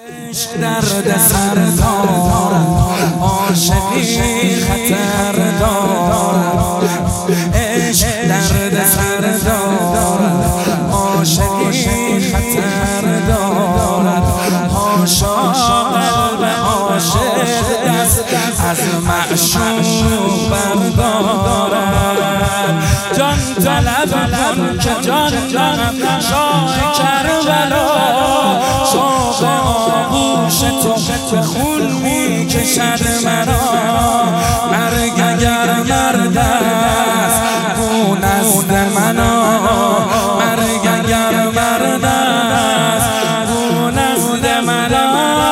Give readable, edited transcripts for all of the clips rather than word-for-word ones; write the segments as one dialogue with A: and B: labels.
A: درد سر دارد، عاشقی خطر دارد. عشق درد سر دارد، عاشقی خطر دارد. حاشا قلب عاشق دست از معشوق بردارد. جان طلب کن که جان شاه کربلا، شوق آغوش تو به خون می کشد مرا. مرگ اگر مرد است گو نزد منا، مرگ اگر مرد است گو نزد منا.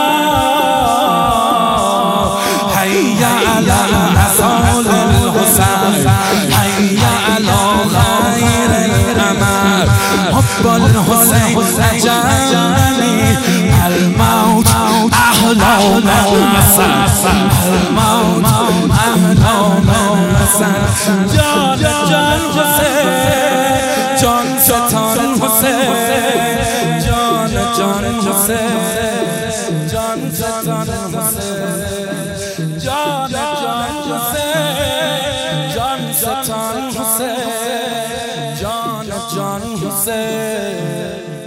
A: حی علی اصحاب الحسین، حی علی خیر الامر، حب الحسین جانی. الموت احلى من المسا، الموت احلى من المسا. جان جان حسین، جان ستان حسین، جان جان حسین، جان ستان حسین، جان جان حسین، جان ستان حسین، جان جان حسین.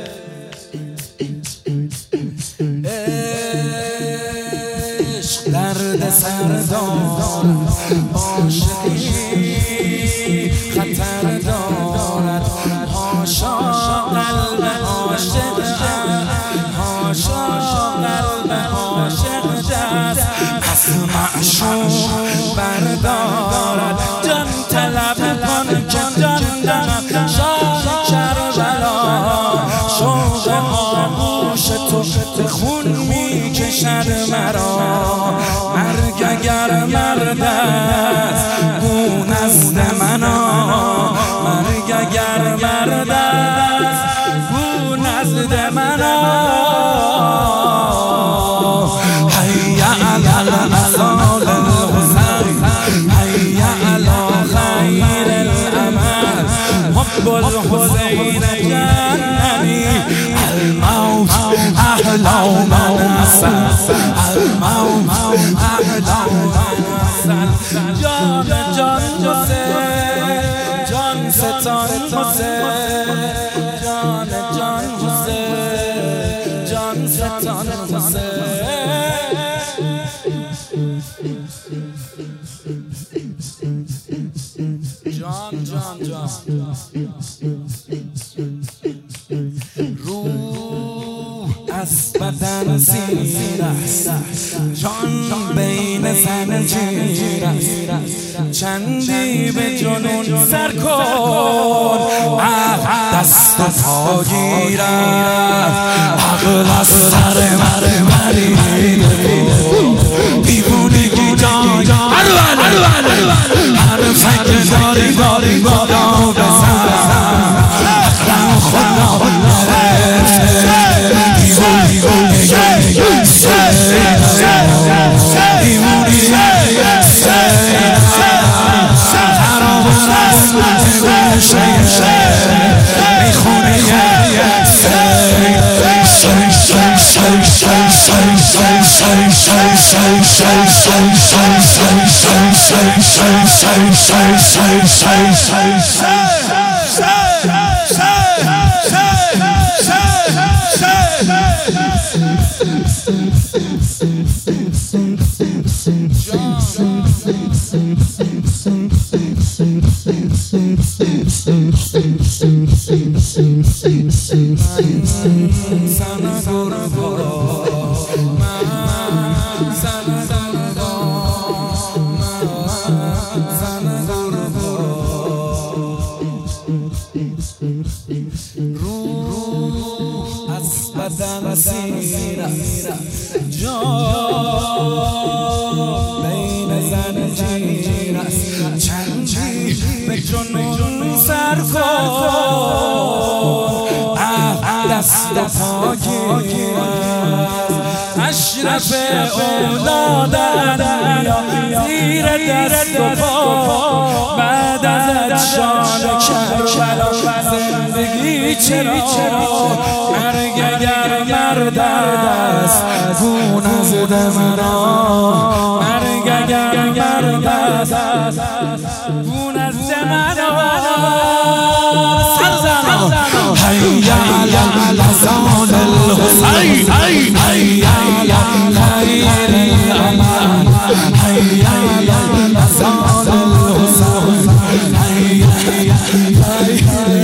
A: درد سر دارد، عاشقی خطر دارد. حاشا قلب عاشق، حاشا قلب عاشق دست از معشوق بردارد. جان طلب کن که جان شاه کربلا، شوق آغوش تو به خون می کشد مرا. مرگ اگر مرد است گو نزد منا، مرگ اگر مرد است گو نزد منا. حی علی اصحاب الحسین، حی علی خیر الامر، حب الحسین جانی. الموت احلى من المسا، الموت احلى من المسا. جان جان حسین، جان ستان حسین، جان جان حسین، جان ستان حسین. جان جان جان روح از بدن سیر است، جان بین زنجیر است. چندی به جنون سر کن، دست پا گیرد. عقل از سر مریده دیوونگی جان. هر فکر داری بالا بزن، اقرم خدا بدن سیر است، جان بین زنجیر است. چندی به جنون سر کن، دست پا گیرد. اشرف اولاد دنیا زیر دست و پا، بعد از جان کربلا زندگی چرا؟ مرگ اگر مرد است درد مرا مرگ اگر مرگ است اون از مرا حی علی لسان الحسین حی علی خیر الامل حی علی لسان الحسین حی علی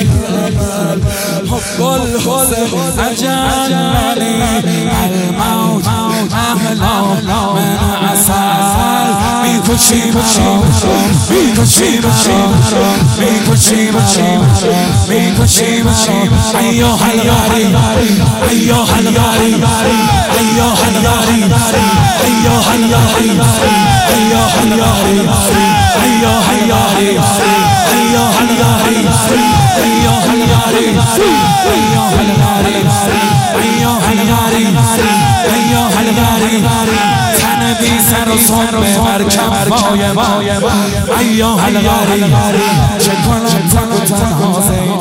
A: حب الحسین اجلنی الموت احلا من عسل میکشی مرا میکشی مرا میکشی مرا میکشی مرا ایها الغاری ایها الغاری ایها الغاری ایها الغاری ایها الغاری ایها الغاری ایها الغاری ایها الغاری ایها الغاری ایها الغاری ایها الغاری تن بی سر و سر مرکب پای ما ایها الغاری چه کنم تن و تنها